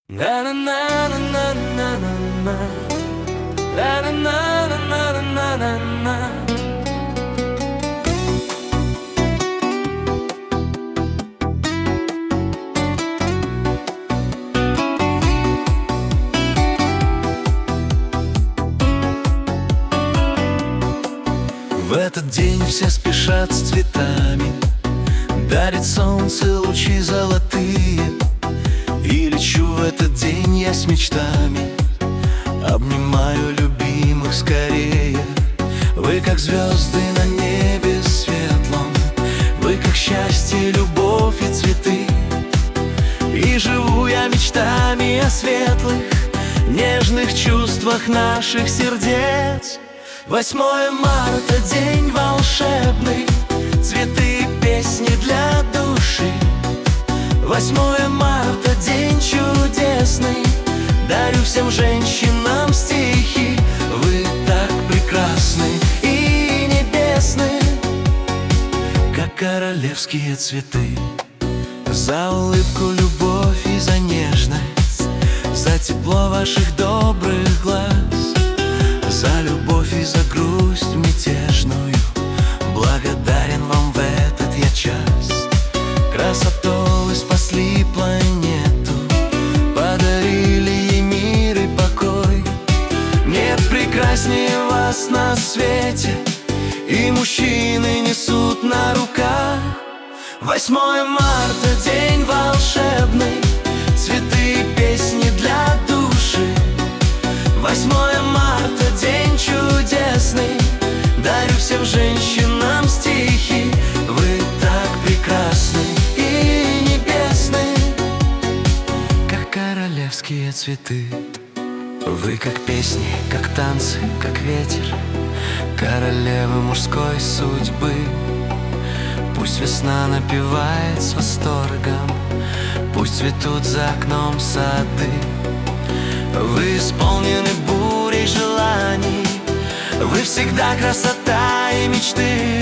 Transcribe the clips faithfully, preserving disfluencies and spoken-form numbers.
В этот день все спешат с цветами, дарит солнце лучи золотые. И лечу в этот день я с мечтами, обнимаю любимых скорее. Вы как звезды на небе светлом, вы как счастье, любовь и цветы. И живу я мечтами о светлых, нежных чувствах наших сердец. Восьмое марта — день волшебный, цветы и песни для души. Восьмое марта — день чудесный, дарю всем женщинам стихи. Вы так прекрасны и небесны, как королевские цветы. За улыбку, любовь и за нежность, за тепло ваших добрых глаз, за любовь и за грусть мятежную, благодарен вам в этот я час. Красотой вы спасли планету, подарили ей мир и покой. Нет прекраснее вас на свете, и мужчины несут на руках. Восьмое марта — день волшебный, цветы и песни для души. Восьмое марта — день чудесный, дарю всем женщинам стихи. Вы так прекрасны и небесны, как королевские цветы. Вы как песни, как танцы, как ветер, королевы мужской судьбы. Пусть весна напевает с восторгом, пусть цветут за окном сады. Вы исполнены бурей желаний, вы всегда красота и мечты.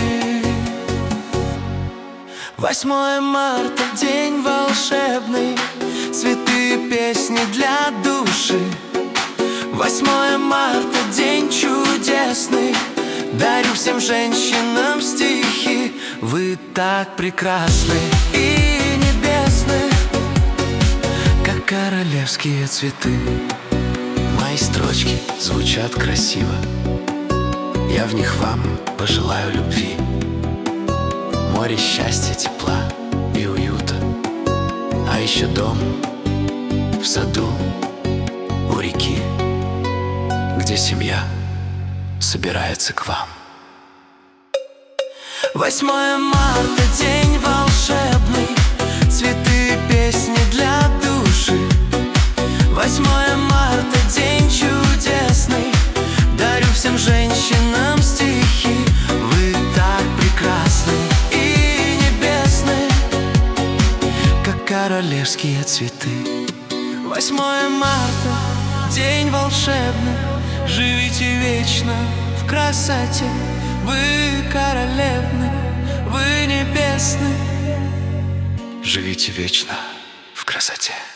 Восьмое марта — день волшебный, цветы и песни для души. Восьмое марта — день чудесный, дарю всем женщинам стихи. Вы так прекрасны и небесны, как королевские цветы. Мои строчки звучат красиво, я в них вам пожелаю любви, море счастья, тепла и уюта. А еще дом в саду у реки, где семья собирается к вам. Восьмое марта — день волшебный, цветы и песни для души. Восьмое марта — день чудесный, дарю всем женщинам стихи. Вы так прекрасны и небесны, как королевские цветы. Восьмое марта — день волшебный, живите вечно в красоте. Вы королевны, вы небесны, живите вечно в красоте.